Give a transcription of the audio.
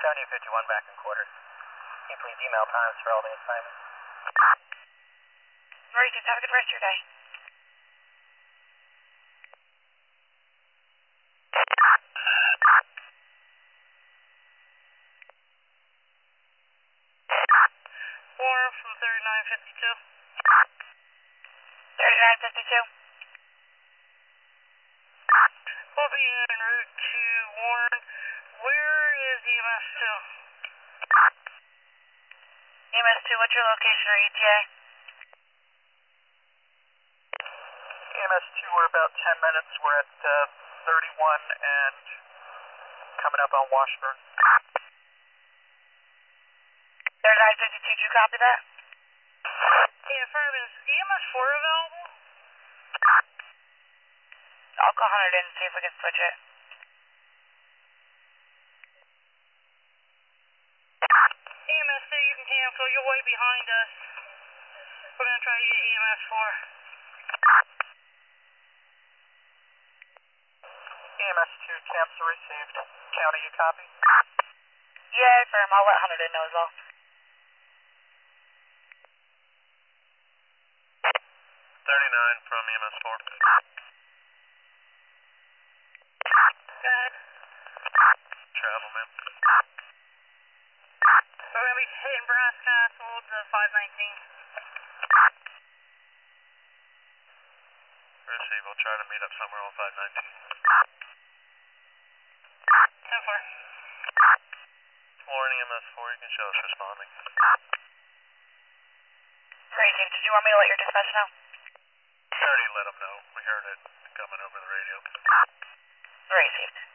7051 back in quarters. Can you please email times for all the assignments? Alright, just have a good rest of your day. Warren from 3952. 3952. We'll be en route to Warren. Where is EMS 2? EMS 2, what's your location or ETA? EMS 2, we're about 10 minutes. We're at 31 and coming up on Washburn. 3952, did you copy that? Yeah, affirmative. Is EMS 4 available? I'll call Hunter in and see if we can switch it. EMS 2, you can cancel. You're way behind us. We're going to try to get EMS 4. EMS 2, cancel received. County, you copy? Yeah, firm. I'll let Hunter know as well. 39 from EMS 4. Good. Travel, man. We're going to be hitting Brass Castle to 519. Receive, we'll try to meet up somewhere on 519. 10-4. Warren, EMS 4, you can show us responding. Great, Chief. Did you want me to let your dispatch know? We already let them know. We heard it coming over the radio. Great, Chief.